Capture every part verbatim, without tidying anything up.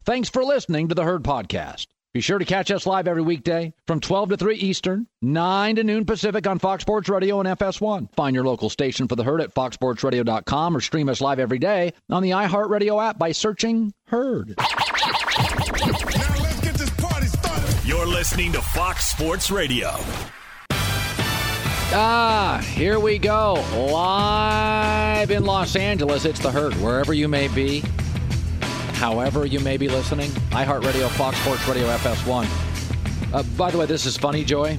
Thanks for listening to the Herd Podcast. Be sure to catch us live every weekday from twelve to three Eastern, nine to noon Pacific on Fox Sports Radio and F S one. Find your local station for the Herd at fox sports radio dot com or stream us live every day on the iHeartRadio app by searching Herd. Now let's get this party started. You're listening to Fox Sports Radio. Ah, here we go. Live in Los Angeles, it's the Herd. Wherever you may be, however you may be listening, iHeartRadio, Fox Sports Radio, F S one. Uh, by the way, this is funny, Joy.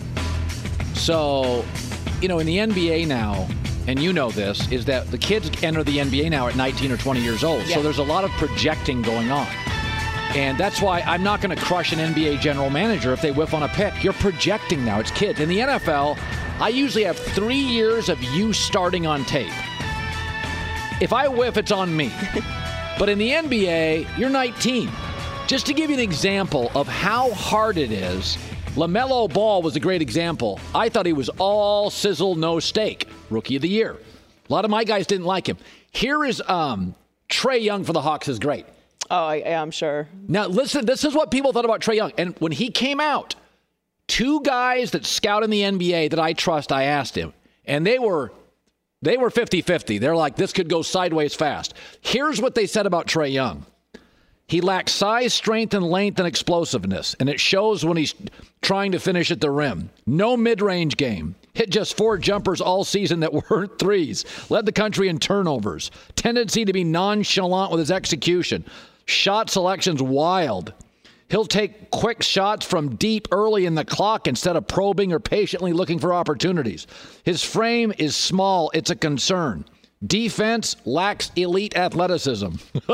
So, you know, in the N B A now, and you know this, is that the kids enter the N B A now at nineteen or twenty years old. Yeah. So there's a lot of projecting going on. And that's why I'm not going to crush an N B A general manager if they whiff on a pick. You're projecting now. It's kids. In the N F L, I usually have three years of you starting on tape. If I whiff, it's on me. But in the N B A, you're nineteen. Just to give you an example of how hard it is, LaMelo Ball was a great example. I thought he was all sizzle, no steak. Rookie of the year. A lot of my guys didn't like him. Here is um, Trae Young for the Hawks is great. Oh, I, I'm sure. Now, listen, this is what people thought about Trae Young. And when he came out, two guys that scout in the N B A that I trust, I asked him. And they were... They were fifty-fifty. They're like, this could go sideways fast. Here's what they said about Trae Young. He lacks size, strength, and length and explosiveness, and it shows when he's trying to finish at the rim. No mid-range game. Hit just four jumpers all season that weren't threes. Led the country in turnovers. Tendency to be nonchalant with his execution. Shot selection's wild. He'll take quick shots from deep early in the clock instead of probing or patiently looking for opportunities. His frame is small. It's a concern. Defense lacks elite athleticism.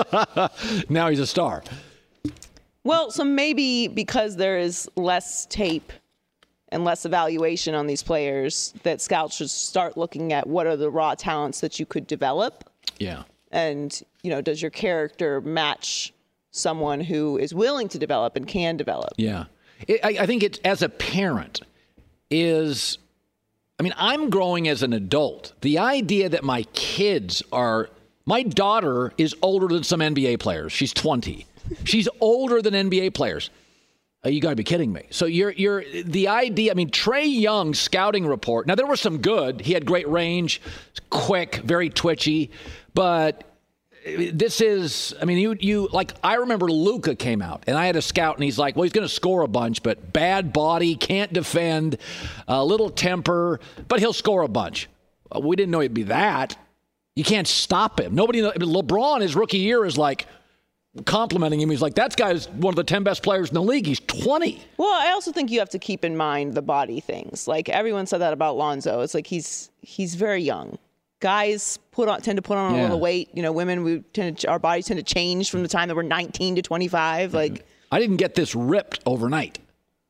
Now he's a star. Well, so maybe because there is less tape and less evaluation on these players, that scouts should start looking at what are the raw talents that you could develop. Yeah. And, you know, does your character match someone who is willing to develop and can develop? Yeah. It, I, I think it's, as a parent, is, I mean, I'm growing as an adult. The idea that my kids are, my daughter is older than some N B A players. She's twenty. She's older than N B A players. Uh, you got to be kidding me. So you're, you're, the idea, I mean, Trae Young's scouting report, now there was some good. He had great range, quick, very twitchy, but this is, I mean, you, you like, I remember Luka came out, and I had a scout, and he's like, well, he's going to score a bunch, but bad body, can't defend, a little temper, but he'll score a bunch. We didn't know he'd be that. You can't stop him. Nobody, LeBron, his rookie year, is like complimenting him. He's like, that guy's one of the ten best players in the league. He's twenty. Well, I also think you have to keep in mind the body things. Like, everyone said that about Lonzo. It's like he's he's very young. Guys put on tend to put on a Yeah. little weight. You know, women, we tend to, our bodies tend to change from the time that we're nineteen to twenty-five. Like, I didn't get this ripped overnight.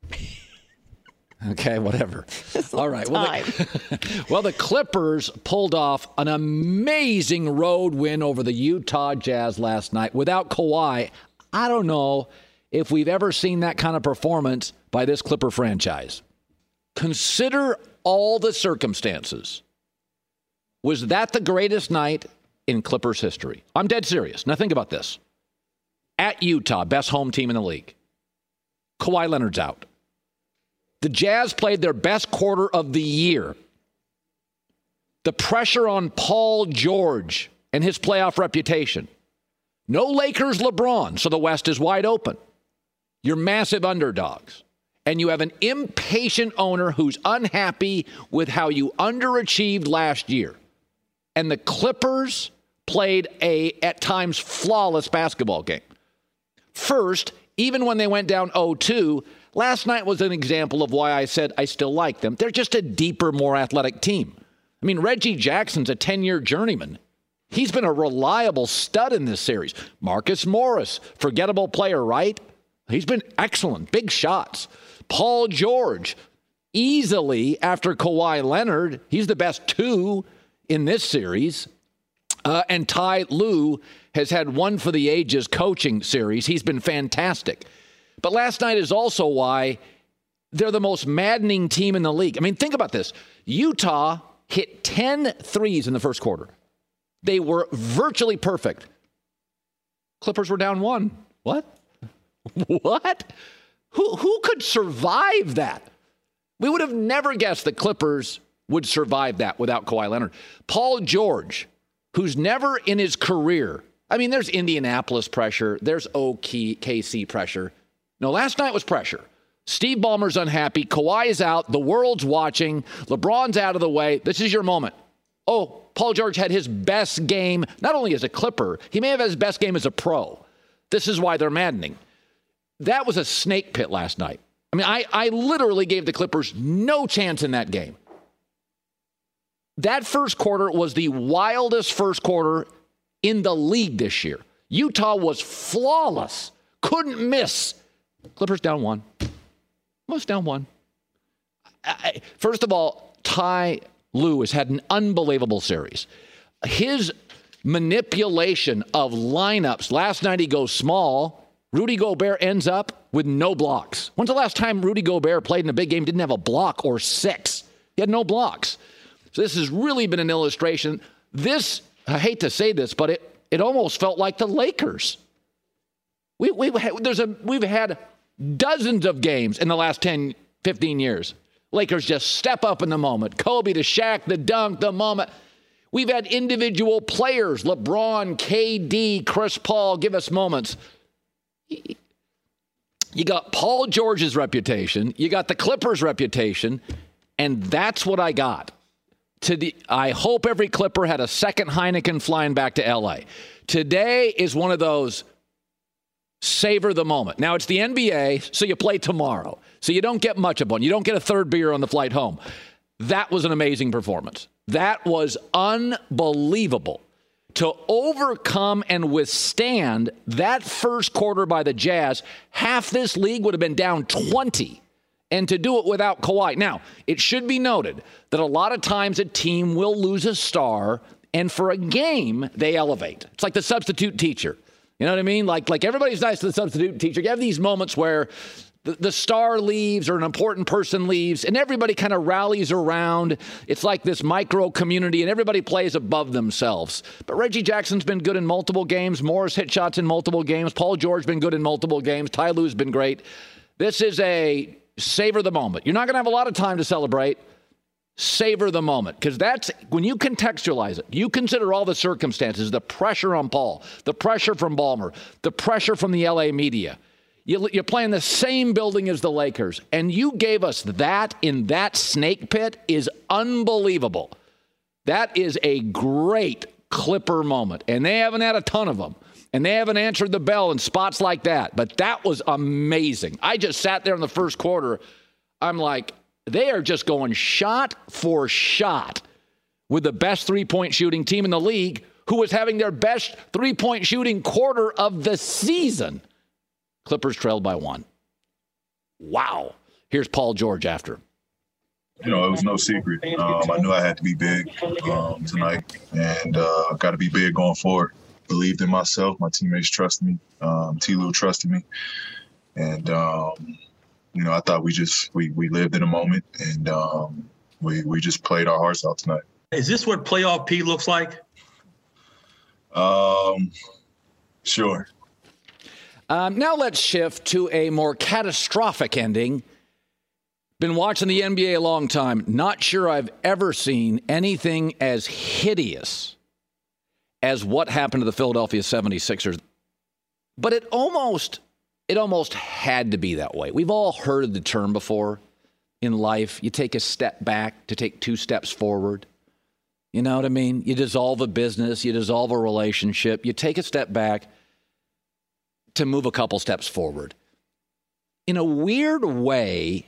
Okay, whatever. All right. Well the, well, the Clippers pulled off an amazing road win over the Utah Jazz last night without Kawhi. I don't know if we've ever seen that kind of performance by this Clipper franchise. Consider all the circumstances. Was that the greatest night in Clippers history? I'm dead serious. Now think about this. At Utah, best home team in the league. Kawhi Leonard's out. The Jazz played their best quarter of the year. The pressure on Paul George and his playoff reputation. No Lakers LeBron, so the West is wide open. You're massive underdogs. And you have an impatient owner who's unhappy with how you underachieved last year. And the Clippers played a, at times, flawless basketball game. First, even when they went down oh two, last night was an example of why I said I still like them. They're just a deeper, more athletic team. I mean, Reggie Jackson's a ten-year journeyman. He's been a reliable stud in this series. Marcus Morris, forgettable player, right? He's been excellent, big shots. Paul George, easily after Kawhi Leonard, he's the best two in this series. Uh, and Ty Lue has had one for the ages coaching series. He's been fantastic. But last night is also why they're the most maddening team in the league. I mean, think about this. Utah hit ten threes in the first quarter. They were virtually perfect. Clippers were down one. What? What? Who who could survive that? We would have never guessed the Clippers would survive that without Kawhi Leonard. Paul George, who's never in his career, I mean, there's Indianapolis pressure, there's O K C pressure. No, last night was pressure. Steve Ballmer's unhappy. Kawhi is out. The world's watching. LeBron's out of the way. This is your moment. Oh, Paul George had his best game, not only as a Clipper, he may have had his best game as a pro. This is why they're maddening. That was a snake pit last night. I mean, I, I literally gave the Clippers no chance in that game. That first quarter was the wildest first quarter in the league this year. Utah was flawless. Couldn't miss. Clippers down one. Most down one. I, first of all, Ty Lue has had an unbelievable series. His manipulation of lineups. Last night he goes small. Rudy Gobert ends up with no blocks. When's the last time Rudy Gobert played in a big game, didn't have a block or six? He had no blocks. So this has really been an illustration. This, I hate to say this, but it, it almost felt like the Lakers. We, we've, had, there's a, we've had dozens of games in the last ten, fifteen years. Lakers just step up in the moment. Kobe to Shaq, the dunk, the moment. We've had individual players, LeBron, K D, Chris Paul, give us moments. You got Paul George's reputation. You got the Clippers' reputation. And that's what I got. To the, I hope every Clipper had a second Heineken flying back to L A. Today is one of those savor the moment. Now, it's the N B A, so you play tomorrow. So you don't get much of one. You don't get a third beer on the flight home. That was an amazing performance. That was unbelievable. To overcome and withstand that first quarter by the Jazz, half this league would have been down twenty. And to do it without Kawhi. Now, it should be noted that a lot of times a team will lose a star, and for a game, they elevate. It's like the substitute teacher. You know what I mean? Like, like everybody's nice to the substitute teacher. You have these moments where the, the star leaves or an important person leaves, and everybody kind of rallies around. It's like this micro community, and everybody plays above themselves. But Reggie Jackson's been good in multiple games. Morris hit shots in multiple games. Paul George's been good in multiple games. Ty Lue's been great. This is a savor the moment. You're not going to have a lot of time to celebrate. Savor the moment, because that's when you contextualize it. You consider all the circumstances, the pressure on Paul, the pressure from Ballmer, the pressure from the L A media. You, you're playing the same building as the Lakers, and you gave us that in that snake pit is unbelievable. That is a great Clipper moment, and they haven't had a ton of them, and they haven't answered the bell in spots like that, but that was amazing. I just sat there in the first quarter. I'm like, they are just going shot for shot with the best three-point shooting team in the league, who was having their best three-point shooting quarter of the season. Clippers trailed by one. Wow. Here's Paul George after. You know, it was no secret. Um, I knew I had to be big um, tonight, and uh, got to be big going forward. Believed in myself. My teammates trusted me. Um, T. Lue trusted me. And, um, you know, I thought we just we, we lived in a moment, and um, we we just played our hearts out tonight. Is this what playoff P looks like? Um, sure. Um, now let's shift to a more catastrophic ending. Been watching the N B A a long time. Not sure I've ever seen anything as hideous as what happened to the Philadelphia seventy-sixers. But it almost... It almost had to be that way. We've all heard the term before in life. You take a step back to take two steps forward. You know what I mean? You dissolve a business. You dissolve a relationship. You take a step back to move a couple steps forward. In a weird way,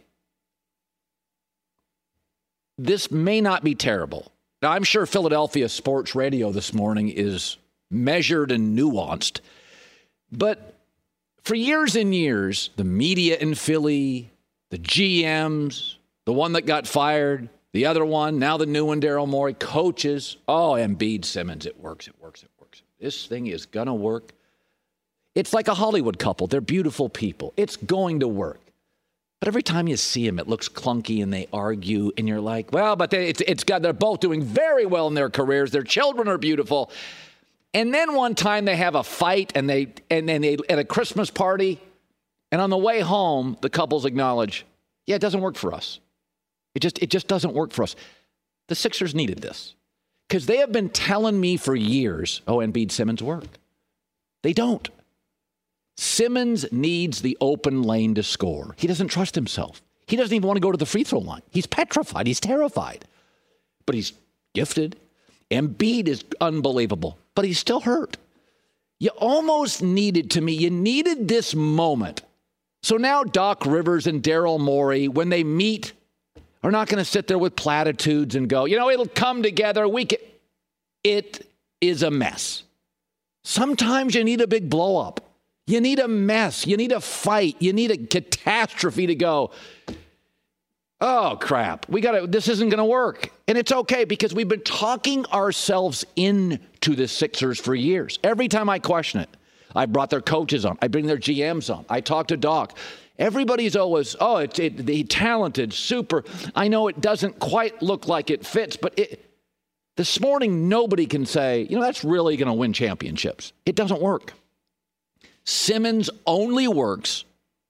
this may not be terrible. Now, I'm sure Philadelphia sports radio this morning is measured and nuanced, but for years and years, the media in Philly, the G Ms, the one that got fired, the other one, now the new one, Daryl Morey, coaches. Oh, Embiid, Simmons, it works, it works, it works. This thing is going to work. It's like a Hollywood couple. They're beautiful people. It's going to work. But every time you see them, it looks clunky and they argue, and you're like, well, but they, it's, it's got, they're both doing very well in their careers. Their children are beautiful. And then one time they have a fight, and they and then they at a Christmas party, And on the way home, the couples acknowledge, yeah, it doesn't work for us. It just it just doesn't work for us. The Sixers needed this because they have been telling me for years, oh, Embiid, Simmons work. They don't. Simmons needs the open lane to score. He doesn't trust himself. He doesn't even want to go to the free throw line. He's petrified. He's terrified. But he's gifted. Embiid is unbelievable, but he's still hurt. You almost needed, to me, you needed this moment. So now Doc Rivers and Daryl Morey, when they meet, are not going to sit there with platitudes and go, you know, it'll come together. We can. It is a mess. Sometimes you need a big blow up. You need a mess. You need a fight. You need a catastrophe to go, oh, crap. We got to, this isn't going to work. And it's okay because we've been talking ourselves into the Sixers for years. Every time I question it, I brought their coaches on. I bring their G Ms on. I talk to Doc. Everybody's always, oh, it's it, the talented, super. I know it doesn't quite look like it fits, but it, this morning, nobody can say, you know, that's really going to win championships. It doesn't work. Simmons only works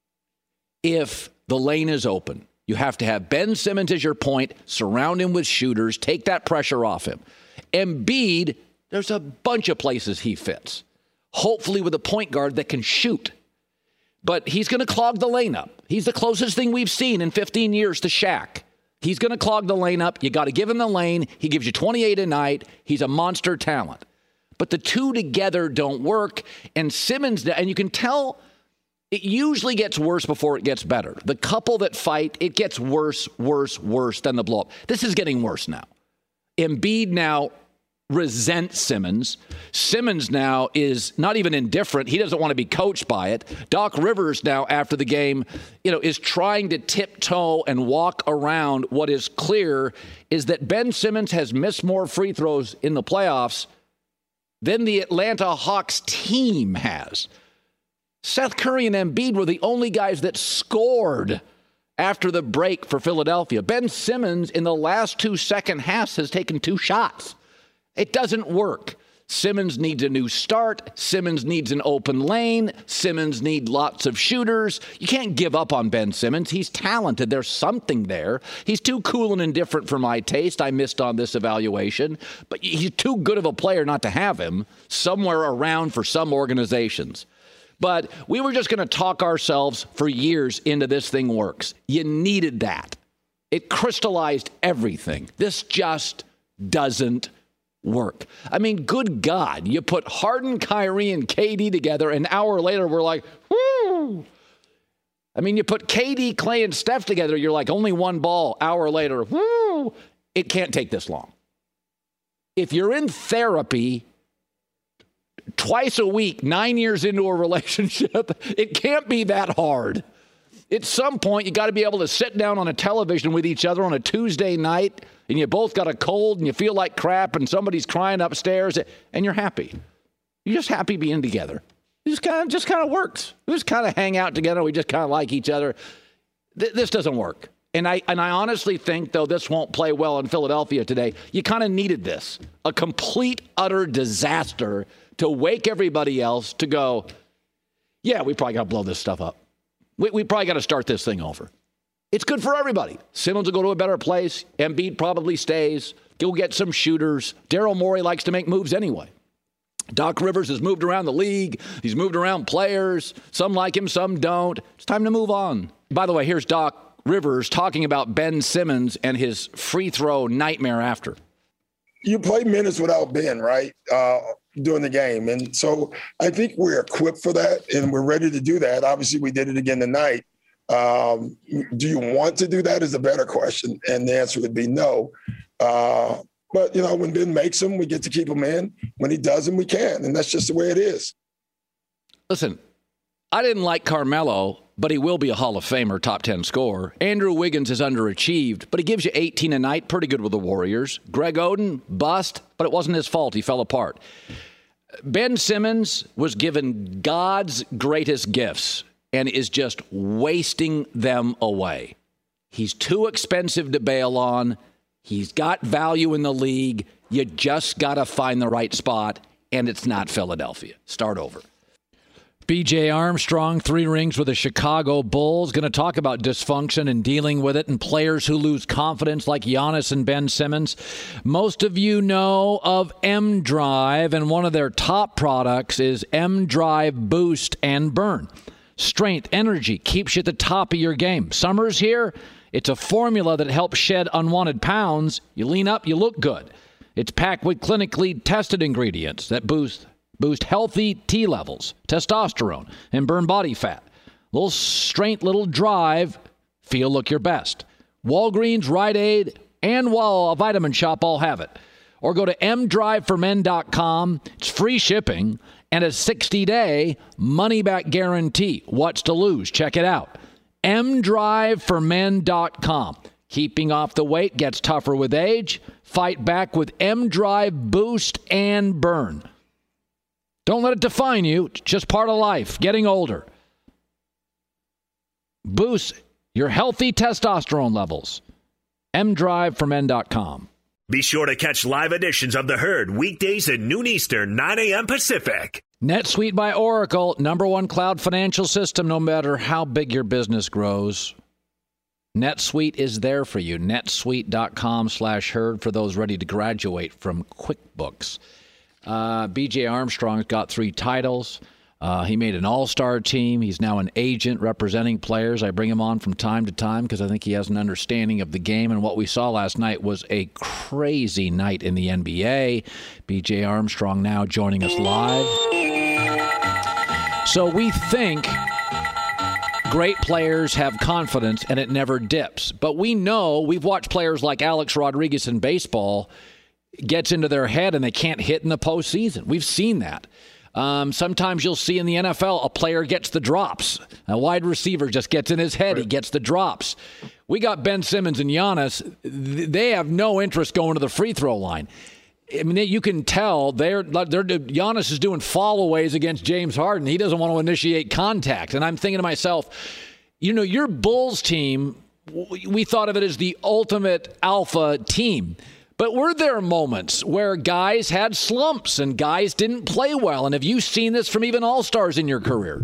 if the lane is open. You have to have Ben Simmons as your point, surround him with shooters, take that pressure off him. Embiid, there's a bunch of places he fits, hopefully with a point guard that can shoot. But he's going to clog the lane up. He's the closest thing we've seen in fifteen years to Shaq. He's going to clog the lane up. You got to give him the lane. He gives you twenty-eight a night. He's a monster talent. But the two together don't work. And Simmons, and you can tell it usually gets worse before it gets better. The couple that fight, it gets worse, worse, worse than the blow up. This is getting worse now. Embiid now resents Simmons. Simmons now is not even indifferent. He doesn't want to be coached by it. Doc Rivers now, after the game, you know, is trying to tiptoe and walk around what is clear is that Ben Simmons has missed more free throws in the playoffs than the Atlanta Hawks team has. Seth Curry and Embiid were the only guys that scored after the break for Philadelphia. Ben Simmons in the last two second halves has taken two shots. It doesn't work. Simmons needs a new start. Simmons needs an open lane. Simmons needs lots of shooters. You can't give up on Ben Simmons. He's talented. There's something there. He's too cool and indifferent for my taste. I missed on this evaluation. But he's too good of a player not to have him somewhere around for some organizations. But we were just going to talk ourselves for years into this thing works. You needed that. It crystallized everything. This just doesn't work. I mean, good God, you put Harden, Kyrie, and K D together, an hour later, we're like, whoo. I mean, you put K D, Clay, and Steph together, you're like, only one ball, hour later, whoo. It can't take this long. If you're in therapy twice a week, nine years into a relationship, it can't be that hard. At some point, you got to be able to sit down on a television with each other on a Tuesday night, and you both got a cold and you feel like crap and somebody's crying upstairs and you're happy. You're just happy being together. It just kind of just kind of works. We just kind of hang out together. We just kind of like each other. Th- this doesn't work. And I and I honestly think, though, this won't play well in Philadelphia today. You kind of needed this. A complete, utter disaster to wake everybody else to go, yeah, we probably got to blow this stuff up. We, we probably got to start this thing over. It's good for everybody. Simmons will go to a better place. Embiid probably stays. Go get some shooters. Daryl Morey likes to make moves anyway. Doc Rivers has moved around the league. He's moved around players. Some like him, some don't. It's time to move on. By the way, here's Doc Rivers talking about Ben Simmons and his free throw nightmare after. You play minutes without Ben, right, uh, during the game. And so I think we're equipped for that, and we're ready to do that. Obviously, we did it again tonight. Um, do you want to do that is a better question. And the answer would be no. Uh, but, you know, when Ben makes them, we get to keep them in. When he doesn't, we can. And that's just the way it is. Listen, I didn't like Carmelo, but he will be a Hall of Famer, top ten scorer. Andrew Wiggins is underachieved, but he gives you eighteen a night, pretty good with the Warriors. Greg Oden, bust, but it wasn't his fault. He fell apart. Ben Simmons was given God's greatest gifts and is just wasting them away. He's too expensive to bail on. He's got value in the league. You just got to find the right spot, and it's not Philadelphia. Start over. B J Armstrong, three rings with the Chicago Bulls, going to talk about dysfunction and dealing with it and players who lose confidence like Giannis and Ben Simmons. Most of you know of M Drive, and one of their top products is M Drive Boost and Burn. Strength, energy, keeps you at the top of your game. Summer's here. It's a formula that helps shed unwanted pounds. You lean up, you look good. It's packed with clinically tested ingredients that boost Boost healthy T levels, testosterone, and burn body fat. Little strength, little drive, feel look your best. Walgreens, Rite Aid, and Wall Vitamin Shop all have it. Or go to m drive for men dot com. It's free shipping and a sixty-day money-back guarantee. What's to lose? Check it out. m drive for men dot com. Keeping off the weight gets tougher with age. Fight back with M Drive Boost and Burn. Don't let it define you. It's just part of life, getting older. Boost your healthy testosterone levels. m drive for men dot com. Be sure to catch live editions of The Herd weekdays at noon Eastern, nine a.m. Pacific. NetSuite by Oracle, number one cloud financial system, no matter how big your business grows. NetSuite is there for you. netsuite.com slash herd for those ready to graduate from QuickBooks. Uh, B J Armstrong's got three titles. Uh, he made an all-star team. He's now an agent representing players. I bring him on from time to time because I think he has an understanding of the game. And what we saw last night was a crazy night in the N B A. B J Armstrong now joining us live. So we think great players have confidence and it never dips. But we know, we've watched players like Alex Rodriguez in baseball gets into their head and they can't hit in the postseason. We've seen that. Um, sometimes you'll see in the N F L a player gets the drops. A wide receiver just gets in his head. He gets the drops. We got Ben Simmons and Giannis. They have no interest going to the free throw line. I mean, you can tell they're, they're Giannis is doing followaways against James Harden. He doesn't want to initiate contact. And I'm thinking to myself, you know, your Bulls team, we thought of it as the ultimate alpha team. But were there moments where guys had slumps and guys didn't play well? And have you seen this from even all-stars in your career?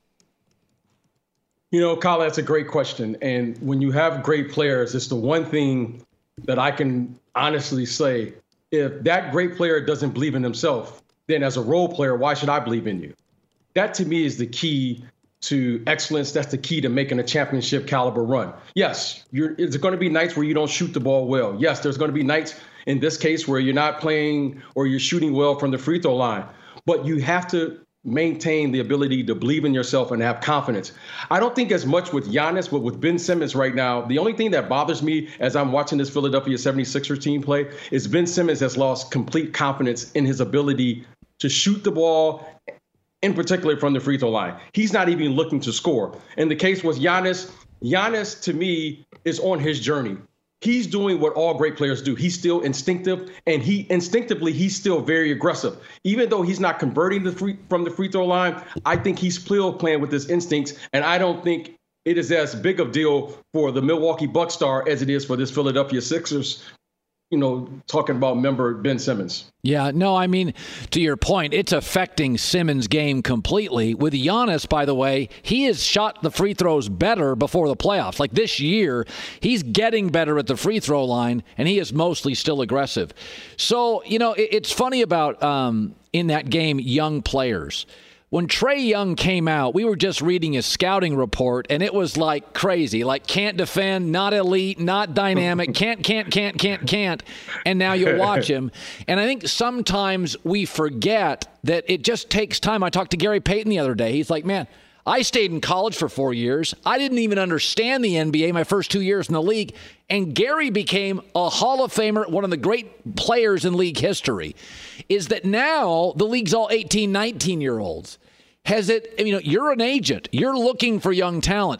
You know, Kyle, that's a great question. And when you have great players, it's the one thing that I can honestly say. If that great player doesn't believe in himself, then as a role player, why should I believe in you? That, to me, is the key to excellence. That's the key to making a championship caliber run. Yes, you're, it's going to be nights where you don't shoot the ball well. Yes, there's going to be nights in this case where you're not playing or you're shooting well from the free throw line. But you have to maintain the ability to believe in yourself and have confidence. I don't think as much with Giannis, but with Ben Simmons right now, the only thing that bothers me as I'm watching this Philadelphia seventy-sixers team play is Ben Simmons has lost complete confidence in his ability to shoot the ball, in particular from the free throw line. He's not even looking to score. In the case with Giannis, Giannis, to me, is on his journey. He's doing what all great players do. He's still instinctive, and he instinctively, he's still very aggressive. Even though he's not converting the free, from the free throw line, I think he's still playing with his instincts, and I don't think it is as big of a deal for the Milwaukee Bucks star as it is for this Philadelphia Sixers, you know, talking about member Ben Simmons. Yeah, no, I mean, to your point, it's affecting Simmons' game completely. With Giannis, by the way, he has shot the free throws better before the playoffs. Like this year, he's getting better at the free throw line, and he is mostly still aggressive. So, you know, it, it's funny about, um, in that game, young players. When Trae Young came out, we were just reading his scouting report, and it was like crazy. Like, can't defend, not elite, not dynamic, can't, can't, can't, can't, can't. And now you watch him. And I think sometimes we forget that it just takes time. I talked to Gary Payton the other day. He's like, man, I stayed in college for four years. I didn't even understand the N B A my first two years in the league. And Gary became a Hall of Famer, one of the great players in league history. Is that now the league's all eighteen, nineteen-year-olds. Has it, you know, you're an agent. You're looking for young talent.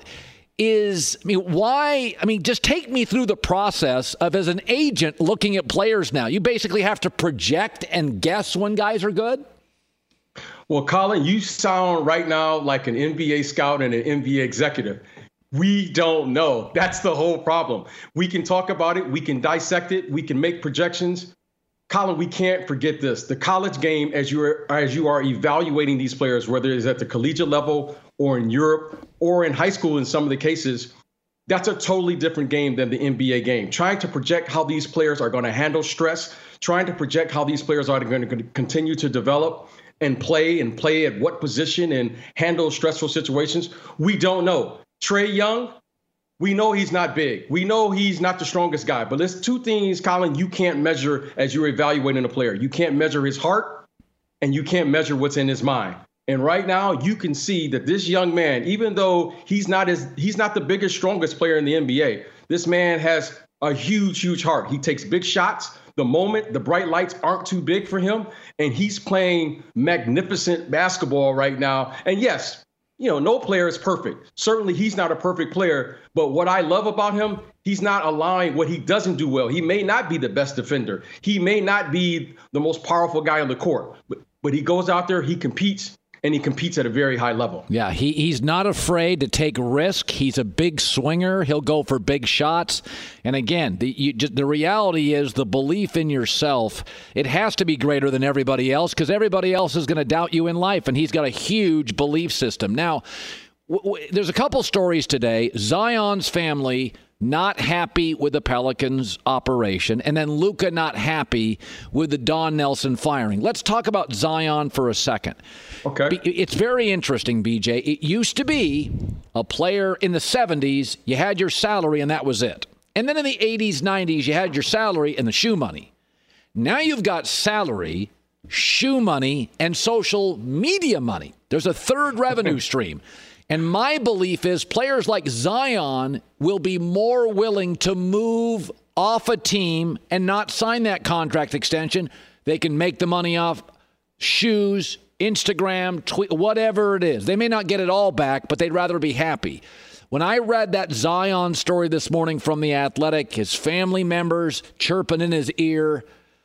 Is, I mean, why, I mean, just take me through the process of, as an agent, looking at players now. You basically have to project and guess when guys are good? Well, Colin, you sound right now like an N B A scout and an N B A executive. We don't know. That's the whole problem. We can talk about it. We can dissect it. We can make projections. Colin, we can't forget this. The college game, as you are, as you are evaluating these players, whether it's at the collegiate level or in Europe or in high school in some of the cases, that's a totally different game than the N B A game. Trying to project how these players are going to handle stress, trying to project how these players are going to continue to develop and play and play at what position and handle stressful situations, we don't know. Trae Young, we know he's not big. We know he's not the strongest guy. But there's two things, Colin, you can't measure as you're evaluating a player. You can't measure his heart, and you can't measure what's in his mind. And right now, you can see that this young man, even though he's not as he's not the biggest, strongest player in the N B A, this man has a huge, huge heart. He takes big shots. The moment the bright lights aren't too big for him, and he's playing magnificent basketball right now. And yes, you know, no player is perfect. Certainly, he's not a perfect player. But what I love about him, he's not allowing what he doesn't do well. He may not be the best defender. He may not be the most powerful guy on the court. But, but he goes out there, he competes, and he competes at a very high level. Yeah, he, he's not afraid to take risk. He's a big swinger. He'll go for big shots. And again, the, you, just, the reality is the belief in yourself, it has to be greater than everybody else because everybody else is going to doubt you in life, and he's got a huge belief system. Now, w- w- there's a couple stories today. Zion's family not happy with the Pelicans operation, and then Luka not happy with the Don Nelson firing. Let's talk about Zion for a second. Okay. It's very interesting, B J. It used to be a player in the seventies, you had your salary and that was it. And then in the eighties, nineties, you had your salary and the shoe money. Now you've got salary, shoe money, and social media money. There's a third revenue stream. And my belief is players like Zion will be more willing to move off a team and not sign that contract extension. They can make the money off shoes, Instagram, tweet, whatever it is. They may not get it all back, but they'd rather be happy. When I read that Zion story this morning from The Athletic, his family members chirping in his ear,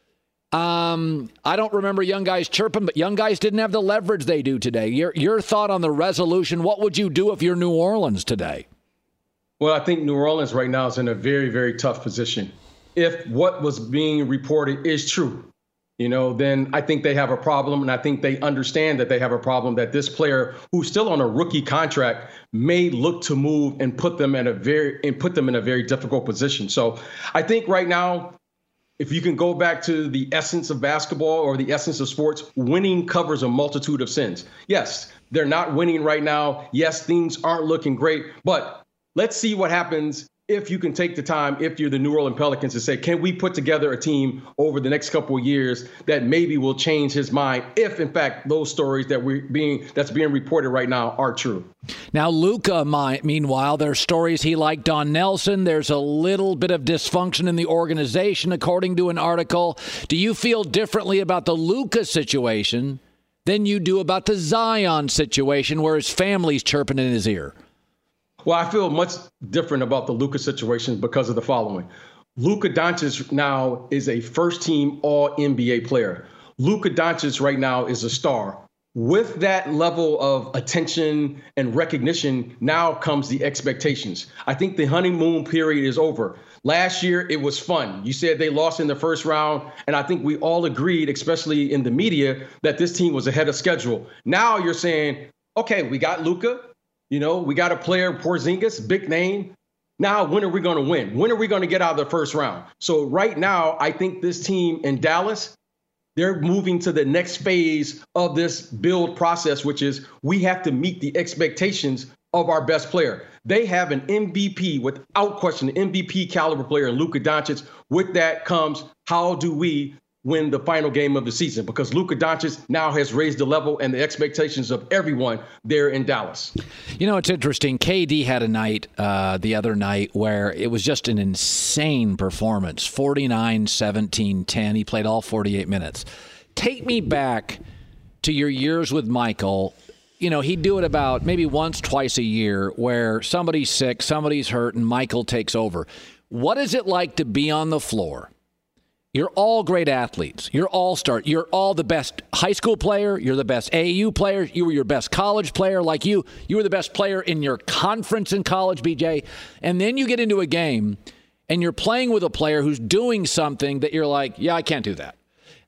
Um, I don't remember young guys chirping, but young guys didn't have the leverage they do today. Your your thought on the resolution, what would you do if you're New Orleans today? Well, I think New Orleans right now is in a very, very tough position. If what was being reported is true, you know, then I think they have a problem. And I think they understand that they have a problem, that this player who's still on a rookie contract may look to move and put them in a very and put them in a very difficult position. So I think right now, if you can go back to the essence of basketball or the essence of sports, winning covers a multitude of sins. Yes, they're not winning right now. Yes, things aren't looking great. But let's see what happens if you can take the time, if you're the New Orleans Pelicans, to say, can we put together a team over the next couple of years that maybe will change his mind if, in fact, those stories that we're being that's being reported right now are true. Now, Luka, meanwhile, there's stories he liked Don Nelson. There's a little bit of dysfunction in the organization, according to an article. Do you feel differently about the Luka situation than you do about the Zion situation where his family's chirping in his ear? Well, I feel much different about the Luka situation because of the following. Luka Doncic now is a first-team all N B A player. Luka Doncic right now is a star. With that level of attention and recognition, now comes the expectations. I think the honeymoon period is over. Last year, it was fun. You said they lost in the first round, and I think we all agreed, especially in the media, that this team was ahead of schedule. Now you're saying, okay, we got Luka. You know, we got a player, Porzingis, big name. Now, when are we going to win? When are we going to get out of the first round? So right now, I think this team in Dallas, they're moving to the next phase of this build process, which is we have to meet the expectations of our best player. They have an M V P, without question, an M V P caliber player in Luka Doncic. With that comes, how do we win the final game of the season? Because Luka Doncic now has raised the level and the expectations of everyone there in Dallas. You know, it's interesting. K D had a night uh, the other night where it was just an insane performance. forty-nine, seventeen, ten. He played all forty-eight minutes. Take me back to your years with Michael. You know, he'd do it about maybe once, twice a year where somebody's sick, somebody's hurt, and Michael takes over. What is it like to be on the floor? You're all great athletes. You're all star. You're all the best high school player. You're the best A A U player. You were your best college player. Like you, you were the best player in your conference in college, B J. And then you get into a game and you're playing with a player who's doing something that you're like, yeah, I can't do that.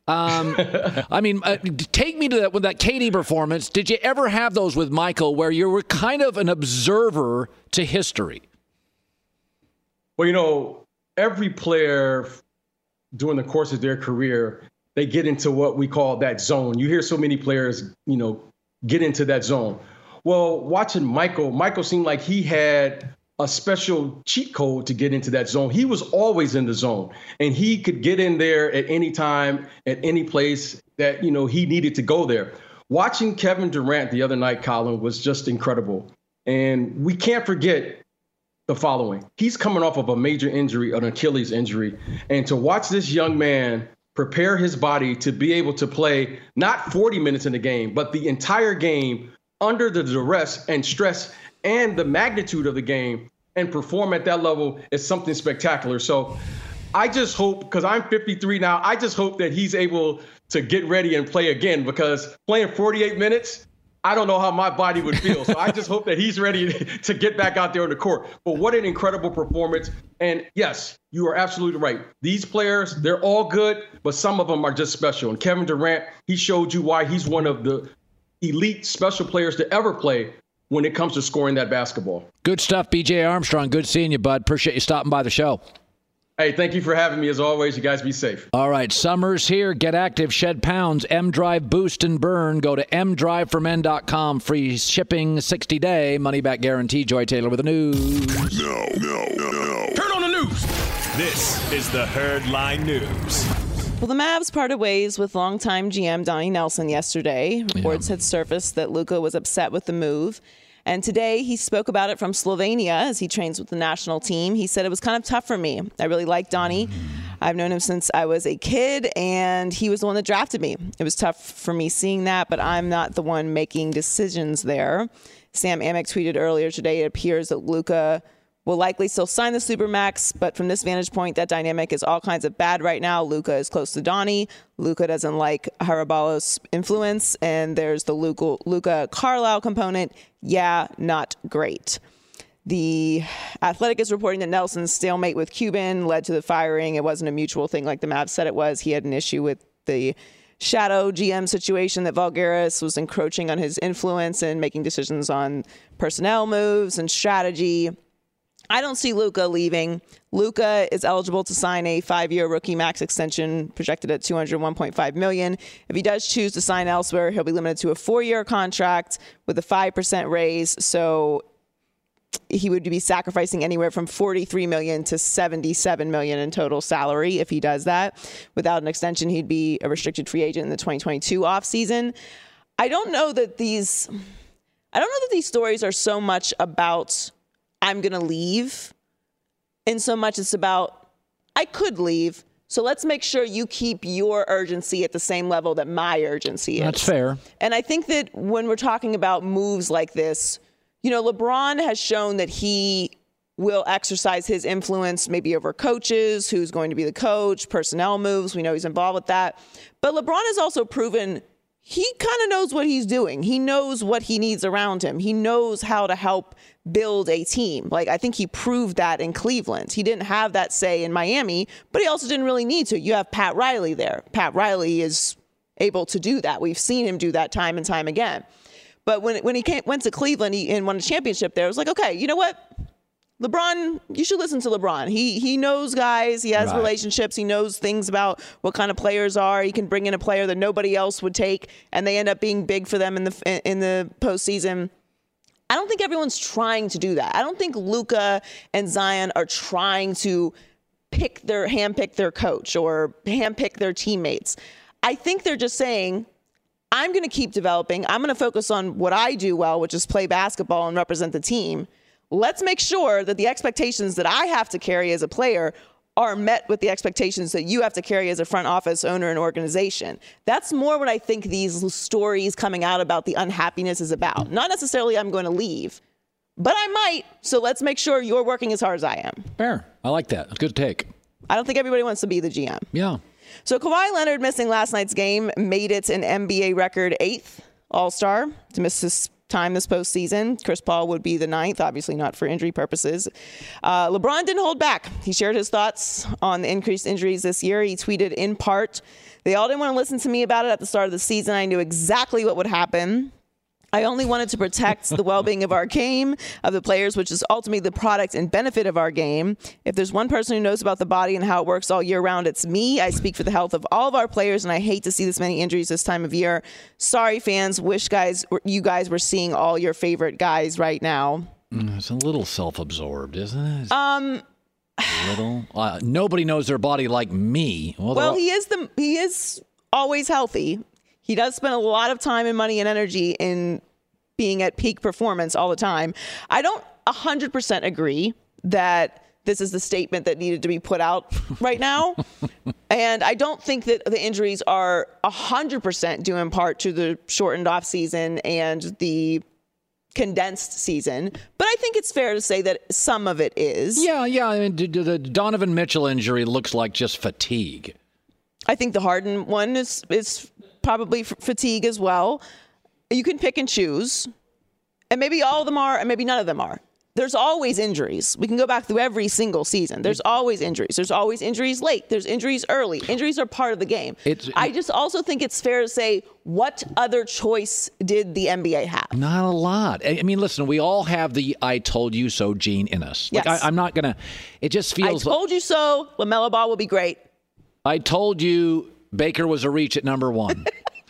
Um, I mean, uh, take me to that with that K D performance. Did you ever have those with Michael where you were kind of an observer to history? Well, you know, every player during the course of their career, they get into what we call that zone. You hear so many players, you know, get into that zone. Well, watching Michael, Michael seemed like he had a special cheat code to get into that zone. He was always in the zone, and he could get in there at any time, at any place that, you know, he needed to go there. Watching Kevin Durant the other night, Colin, was just incredible. And we can't forget the following. He's coming off of a major injury, an Achilles injury. And to watch this young man prepare his body to be able to play not forty minutes in the game, but the entire game under the duress and stress and the magnitude of the game and perform at that level is something spectacular. So I just hope, because I'm fifty-three now, I just hope that he's able to get ready and play again, because playing forty-eight minutes, I don't know how my body would feel. So I just hope that he's ready to get back out there on the court. But what an incredible performance. And yes, you are absolutely right. These players, they're all good, but some of them are just special. And Kevin Durant, he showed you why he's one of the elite special players to ever play when it comes to scoring that basketball. Good stuff, B J Armstrong. Good seeing you, bud. Appreciate you stopping by the show. Hey, thank you for having me. As always, you guys be safe. All right, summer's here. Get active, shed pounds. M-Drive Boost and Burn. Go to m drive for men dot com. Free shipping, sixty day, money back guarantee. Joy Taylor with the news. No, no, no, no. Turn on the news. This is the Herd Line News. Well, the Mavs parted ways with longtime G M Donnie Nelson yesterday. Reports yeah. had surfaced that Luka was upset with the move. And today he spoke about it from Slovenia as he trains with the national team. He said, it was kind of tough for me. I really like Donnie. I've known him since I was a kid, and he was the one that drafted me. It was tough for me seeing that, but I'm not the one making decisions there. Sam Amick tweeted earlier today, it appears that Luka will likely still sign the Supermax, but from this vantage point, that dynamic is all kinds of bad right now. Luka is close to Donnie. Luka doesn't like Haraballo's influence, and there's the Luka, Luka Carlisle component. Yeah, not great. The Athletic is reporting that Nelson's stalemate with Cuban led to the firing. It wasn't a mutual thing like the Mavs said it was. He had an issue with the shadow G M situation that Voulgaris was encroaching on his influence and making decisions on personnel moves and strategy. I don't see Luka leaving. Luka is eligible to sign a five-year rookie max extension projected at two hundred one point five million dollars. If he does choose to sign elsewhere, he'll be limited to a four-year contract with a five percent raise. So he would be sacrificing anywhere from forty-three million dollars to seventy-seven million dollars in total salary if he does that. Without an extension, he'd be a restricted free agent in the twenty twenty-two offseason. I don't know that these I don't know that these stories are so much about I'm going to leave, and so much it's about I could leave, so let's make sure you keep your urgency at the same level that my urgency is. That's fair. And I think that when we're talking about moves like this, you know, LeBron has shown that he will exercise his influence maybe over coaches, who's going to be the coach, personnel moves. We know he's involved with that. But LeBron has also proven he kind of knows what he's doing. He knows what he needs around him. He knows how to help build a team. Like, I think he proved that in Cleveland. He didn't have that say in Miami, but he also didn't really need to. You have Pat Riley there. Pat Riley is able to do that. We've seen him do that time and time again. But when when he came, went to Cleveland he, and won a championship there, it was like, okay, you know what? LeBron, you should listen to LeBron. He he knows guys. He has right. relationships. He knows things about what kind of players are. He can bring in a player that nobody else would take, and they end up being big for them in the in the postseason. I don't think everyone's trying to do that. I don't think Luka and Zion are trying to pick their handpick their coach or handpick their teammates. I think they're just saying, I'm going to keep developing. I'm going to focus on what I do well, which is play basketball and represent the team. Let's make sure that the expectations that I have to carry as a player are met with the expectations that you have to carry as a front office owner and organization. That's more what I think these stories coming out about the unhappiness is about. Not necessarily I'm going to leave, but I might. So let's make sure you're working as hard as I am. Fair. I like that. It's a good take. I don't think everybody wants to be the G M. Yeah. So Kawhi Leonard missing last night's game made it an N B A record eighth All-Star to miss his time this postseason. Chris Paul would be the ninth, obviously not for injury purposes. Uh, LeBron didn't hold back. He shared his thoughts on the increased injuries this year. He tweeted, in part, "They all didn't want to listen to me about it at the start of the season. I knew exactly what would happen. I only wanted to protect the well-being of our game, of the players, which is ultimately the product and benefit of our game. If there's one person who knows about the body and how it works all year round, it's me. I speak for the health of all of our players, and I hate to see this many injuries this time of year. Sorry, fans. Wish guys, you guys were seeing all your favorite guys right now." It's a little self-absorbed, isn't it? Um, a little. Uh, nobody knows their body like me. Well, well he is the he is always healthy. He does spend a lot of time and money and energy in being at peak performance all the time. I don't one hundred percent agree that this is the statement that needed to be put out right now. And I don't think that the injuries are one hundred percent due in part to the shortened off season and the condensed season. But I think it's fair to say that some of it is. Yeah, yeah. I mean, the Donovan Mitchell injury looks like just fatigue. I think the Harden one is is probably f- fatigue as well. You can pick and choose, and maybe all of them are, and maybe none of them are. There's always injuries. We can go back through every single season. There's always injuries. There's always injuries late. There's injuries early. Injuries are part of the game. It's, I just also think it's fair to say, what other choice did the N B A have? Not a lot. I mean, listen, we all have the "I told you so" gene in us. Like, yes. I, I'm not going to, it just feels I told like, you so, LaMelo Ball will be great. I told you Baker was a reach at number one.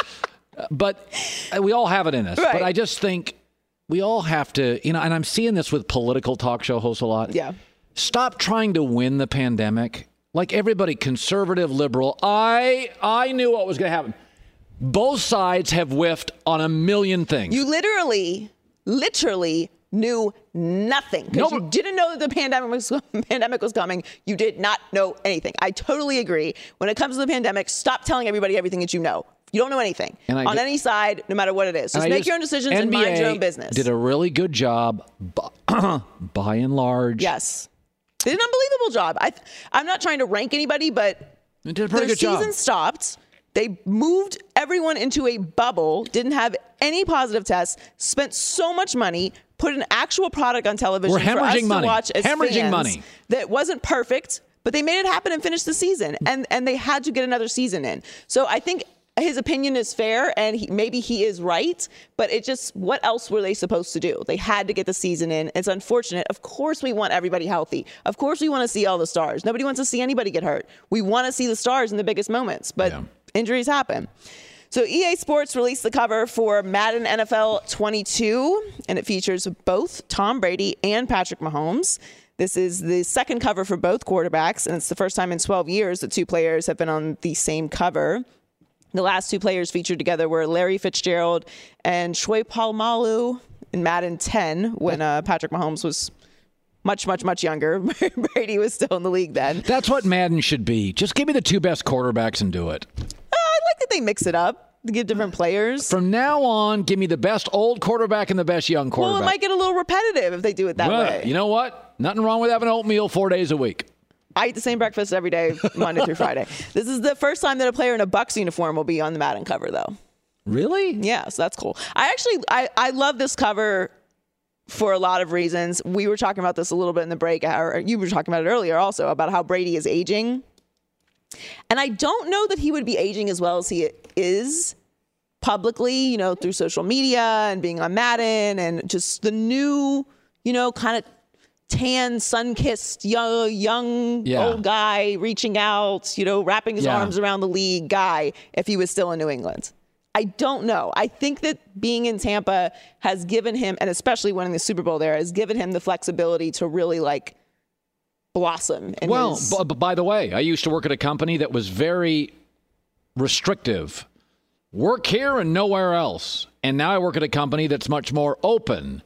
But we all have it in us. Right. But I just think we all have to, you know, and I'm seeing this with political talk show hosts a lot. Yeah. Stop trying to win the pandemic. Like everybody, conservative, liberal. I I knew what was going to happen. Both sides have whiffed on a million things. You literally, literally knew nothing because no, you didn't know that the pandemic was, pandemic was coming. You did not know anything. I totally agree. When it comes to the pandemic, stop telling everybody everything that you know. You don't know anything on did, any side, no matter what it is. Just make just, your own decisions N B A and mind your own business. Did a really good job, by, by and large. Yes. They did an unbelievable job. I, I'm not trying to rank anybody, but it did a pretty their good job. season stopped. They moved everyone into a bubble, didn't have any positive tests, spent so much money, put an actual product on television We're for us hemorrhaging money. to watch as hemorrhaging fans money. That wasn't perfect, but they made it happen and finished the season. And, and they had to get another season in. So I think his opinion is fair, and he, maybe he is right, but it just, what else were they supposed to do? They had to get the season in. It's unfortunate. Of course we want everybody healthy. Of course we want to see all the stars. Nobody wants to see anybody get hurt. We want to see the stars in the biggest moments, but yeah. Injuries happen. So E A Sports released the cover for Madden N F L twenty-two, and it features both Tom Brady and Patrick Mahomes. This is the second cover for both quarterbacks, and it's the first time in twelve years that two players have been on the same cover. The last two players featured together were Larry Fitzgerald and Troy Polamalu in Madden ten when uh, Patrick Mahomes was much, much, much younger. Brady was still in the league then. That's what Madden should be. Just give me the two best quarterbacks and do it. Uh, I like that they mix it up to give different players. From now on, give me the best old quarterback and the best young quarterback. Well, it might get a little repetitive if they do it that well, way. You know what? Nothing wrong with having oatmeal four days a week. I eat the same breakfast every day, Monday through Friday. This is the first time that a player in a Bucs uniform will be on the Madden cover, though. Really? Yeah, so that's cool. I actually, I, I love this cover for a lot of reasons. We were talking about this a little bit in the break, or you were talking about it earlier also, about how Brady is aging. And I don't know that he would be aging as well as he is publicly, you know, through social media and being on Madden and just the new, you know, kind of tan, sun-kissed, young, young yeah. old guy reaching out, you know, wrapping his yeah. arms around the league guy if he was still in New England. I don't know. I think that being in Tampa has given him, and especially winning the Super Bowl there, has given him the flexibility to really, like, blossom. In well, his... b- by the way, I used to work at a company that was very restrictive. Work here and nowhere else. And now I work at a company that's much more open.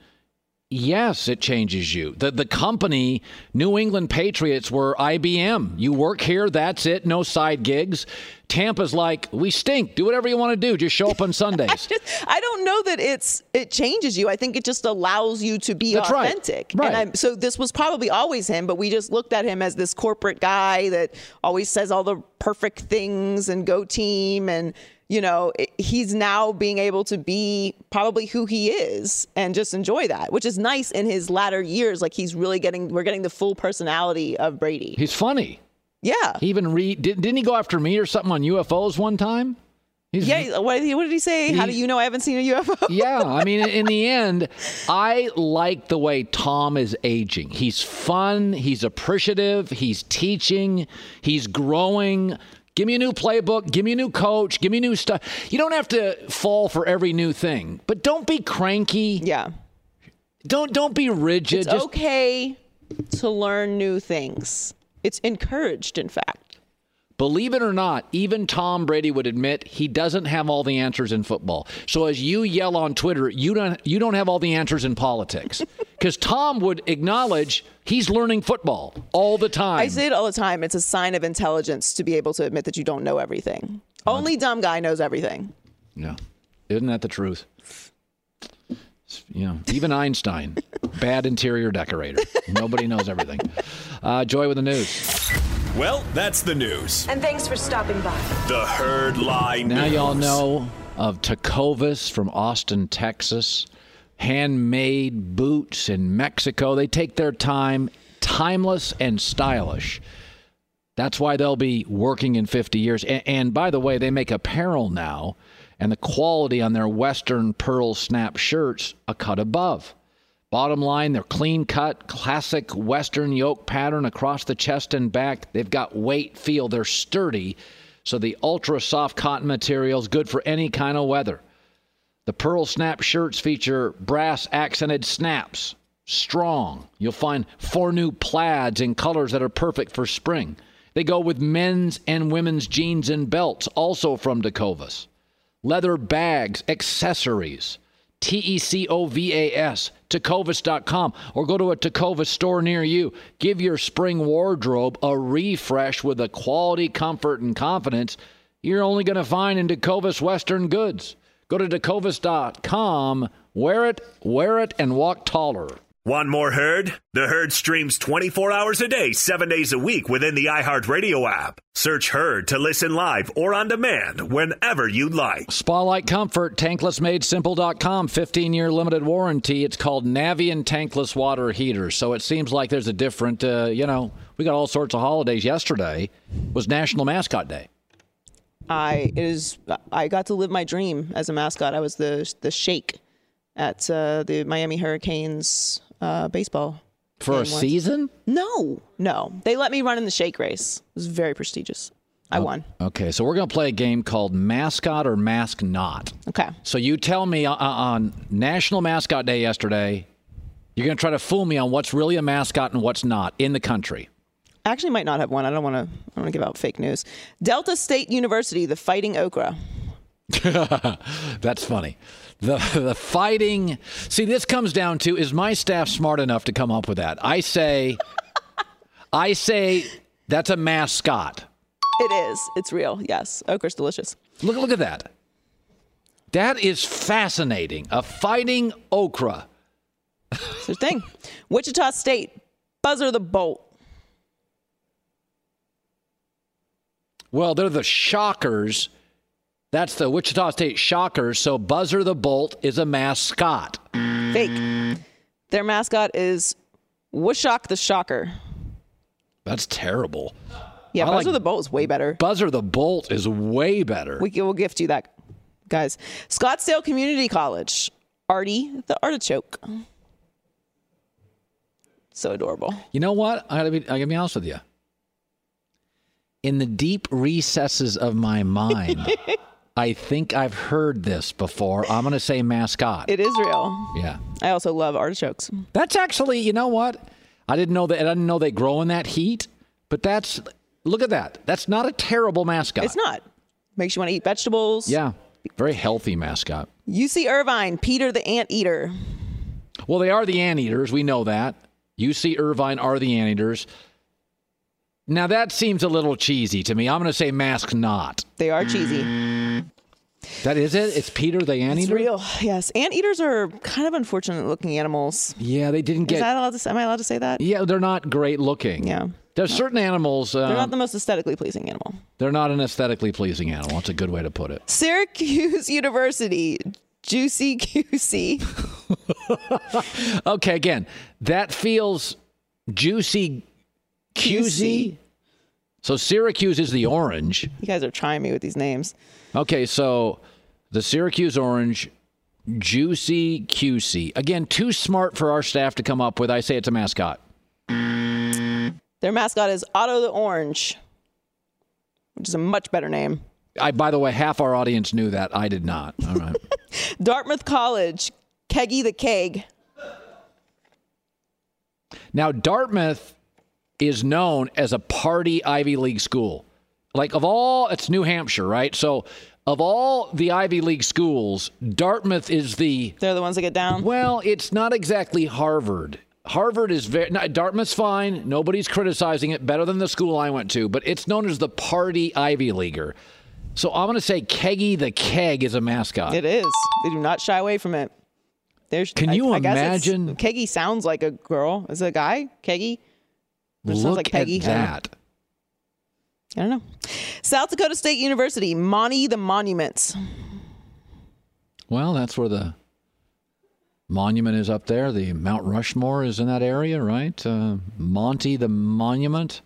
Yes, it changes you. The the company, New England Patriots, were I B M. You work here, that's it, no side gigs. Tampa's like, we stink. Do whatever you want to do. Just show up on Sundays. I, just, I don't know that it's it changes you. I think it just allows you to be that's authentic. Right. Right. And I'm, so this was probably always him, but we just looked at him as this corporate guy that always says all the perfect things and go team and, you know, it, he's now being able to be probably who he is and just enjoy that, which is nice in his latter years. Like he's really getting, we're getting the full personality of Brady. He's funny. Yeah. He even read, did, didn't he go after me or something on U F Os one time? He's, yeah. What, what did he say? He, How do you know I haven't seen a U F O? Yeah. I mean, in the end, I like the way Tom is aging. He's fun. He's appreciative. He's teaching. He's growing. Give me a new playbook. Give me a new coach. Give me new stuff. You don't have to fall for every new thing, but don't be cranky. Yeah. Don't don't be rigid. It's Just, okay to learn new things. It's encouraged, in fact. Believe it or not, even Tom Brady would admit he doesn't have all the answers in football. So as you yell on Twitter, you don't you don't have all the answers in politics. Because Tom would acknowledge he's learning football all the time. I say it all the time. It's a sign of intelligence to be able to admit that you don't know everything. Uh, Only dumb guy knows everything. Yeah. Isn't that the truth? You know, even Einstein, bad interior decorator. Nobody knows everything. Uh, Joy with the news. Well, that's the news. And thanks for stopping by. The Herd Lie News. Now y'all know of Tecovas from Austin, Texas. Handmade boots in Mexico. They take their time, timeless and stylish. That's why they'll be working in fifty years. And, and by the way, they make apparel now, and the quality on their Western Pearl Snap shirts a cut above. Bottom line, they're clean cut, classic Western yoke pattern across the chest and back. They've got weight, feel. They're sturdy. So the ultra soft cotton material is good for any kind of weather. The Pearl Snap shirts feature brass accented snaps. Strong. You'll find four new plaids in colors that are perfect for spring. They go with men's and women's jeans and belts, also from Tecovas. Leather bags, accessories. T E C O V A S, Tecovas dot com, or go to a Tecovas store near you. Give your spring wardrobe a refresh with the quality, comfort, and confidence you're only going to find in Tecovas Western Goods. Go to Tecovas dot com, wear it, wear it, and walk taller. Want more Herd? The Herd streams twenty-four hours a day, seven days a week within the iHeartRadio app. Search Herd to listen live or on demand whenever you'd like. Spa-like comfort, tankless made simple dot com, fifteen-year limited warranty. It's called Navien tankless water heater. So it seems like there's a different, uh, you know, we got all sorts of holidays. Yesterday was National Mascot Day. I it is. I got to live my dream as a mascot. I was the the shake at uh, the Miami Hurricanes uh, baseball. For a once. season? No, no. They let me run in the shake race. It was very prestigious. I oh, won. Okay, so we're going to play a game called Mascot or Mask Not. Okay. So you tell me uh, on National Mascot Day yesterday, you're going to try to fool me on what's really a mascot and what's not in the country. I actually might not have one. I don't want to. I want to give out fake news. Delta State University, the Fighting Okra. That's funny. The the fighting. See, this comes down to, is my staff smart enough to come up with that? I say, I say that's a mascot. It is. It's real. Yes, okra's delicious. Look look at that. That is fascinating. A fighting okra. It's their thing. Wichita State, Buzzer the Bolt. Well, they're the Shockers. That's the Wichita State Shockers. So Buzzer the Bolt is a mascot. Fake. Their mascot is Wushock the Shocker. That's terrible. Yeah, I Buzzer like, the Bolt is way better. Buzzer the Bolt is way better. We will gift you that, guys. Scottsdale Community College. Artie the Artichoke. So adorable. You know what? I gotta be, I gotta be honest with you. In the deep recesses of my mind, I think I've heard this before. I'm going to say mascot. It is real. Yeah. I also love artichokes. That's actually, you know what? I didn't know that. I didn't know they grow in that heat. But that's, look at that. That's not a terrible mascot. It's not. Makes you want to eat vegetables. Yeah. Very healthy mascot. U C Irvine, Peter the Anteater. Well, they are the anteaters. We know that. U C Irvine are the anteaters. Now, that seems a little cheesy to me. I'm going to say mask not. They are cheesy. That is it? It's Peter the anteater? It's real, yes. Anteaters are kind of unfortunate-looking animals. Yeah, they didn't get... Is that allowed to say, am I allowed to say that? Yeah, they're not great looking. Yeah. There's certain animals. Uh, They're not the most aesthetically pleasing animal. They're not an aesthetically pleasing animal. That's a good way to put it. Syracuse University, Juicy Q C. Okay, again, that feels Juicy Q Z. So Syracuse is the orange. You guys are trying me with these names. Okay, so the Syracuse Orange, Juicy Q C. Again, too smart for our staff to come up with. I say it's a mascot. Their mascot is Otto the Orange, which is a much better name. I, by the way, half our audience knew that. I did not. All right. Dartmouth College, Keggy the Keg. Now, Dartmouth is known as a party Ivy League school. Like, of all, it's New Hampshire, right? So, of all the Ivy League schools, Dartmouth is the... They're the ones that get down? Well, it's not exactly Harvard. Harvard is very... No, Dartmouth's fine. Nobody's criticizing it. Better than the school I went to. But it's known as the party Ivy Leaguer. So I'm going to say Keggy the Keg is a mascot. It is. They do not shy away from it. There's, Can you I, I imagine? Keggy sounds like a girl. Is it a guy? Keggy? Or Look sounds like Peggy? at that. I don't know. South Dakota State University, Monty the Monuments. Well, that's where the monument is up there. The Mount Rushmore is in that area, right? Uh, Monty the Monument.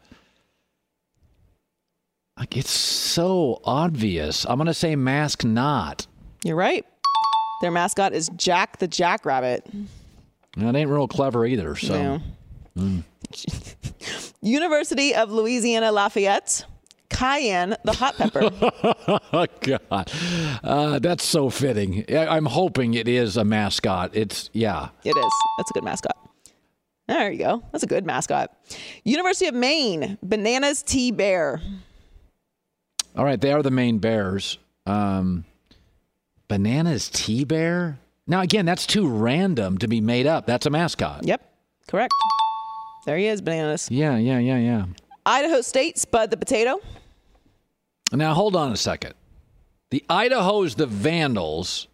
Like, it's so obvious. I'm going to say mask not. You're right. Their mascot is Jack the Jackrabbit. That ain't real clever either. So, No. Mm. University of Louisiana Lafayette, Cayenne the Hot Pepper. Oh, God. Uh, that's so fitting. I- I'm hoping it is a mascot. It's, yeah. It is. That's a good mascot. There you go. That's a good mascot. University of Maine, Bananas Tea Bear. All right, they are the Maine Bears. Um, Bananas Tea Bear? Now, again, that's too random to be made up. That's a mascot. Yep, correct. There he is, Bananas. Yeah, yeah, yeah, yeah. Idaho State, Spud the Potato. Now, hold on a second. The Idaho's the Vandals.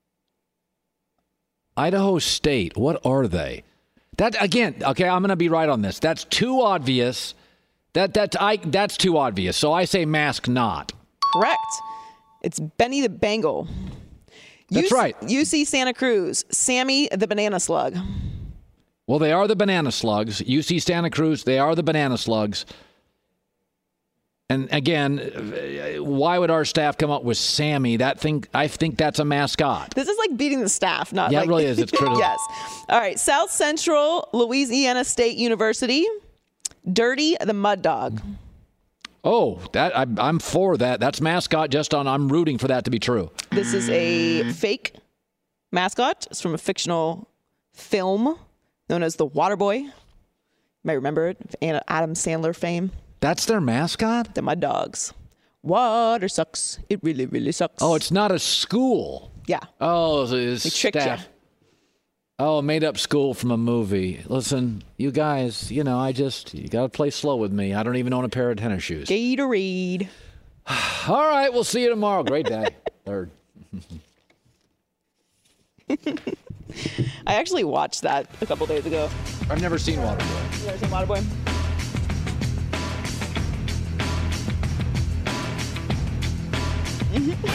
Idaho State, what are they? That, again, okay, I'm going to be right on this. That's too obvious. That that I that's too obvious. So I say mask not. Correct. It's Benny the Bengal. That's U C, right. U C Santa Cruz, Sammy the Banana Slug. Well, they are the banana slugs. U C Santa Cruz, they are the banana slugs. And again, why would our staff come up with Sammy? That thing, I think that's a mascot. This is like beating the staff, not Yeah, like... it really is. It's critical. Yes. All right. South Central Louisiana State University, Dirty the Mud Dog. Oh, that I, I'm for that. That's mascot. Just on, I'm rooting for that to be true. This is a fake mascot. It's from a fictional film known as The Waterboy. You may remember it, Adam Sandler fame. That's their mascot? The Mud Dogs. Water sucks. It really, really sucks. Oh, it's not a school. Yeah. Oh, it's They tricked staff. you. Oh, made up school from a movie. Listen, you guys, you know, I just, you got to play slow with me. I don't even own a pair of tennis shoes. Gatorade. All right, we'll see you tomorrow. Great day. Third. I actually watched that a couple days ago. I've never seen Waterboy. You ever seen Waterboy? Mm-hmm.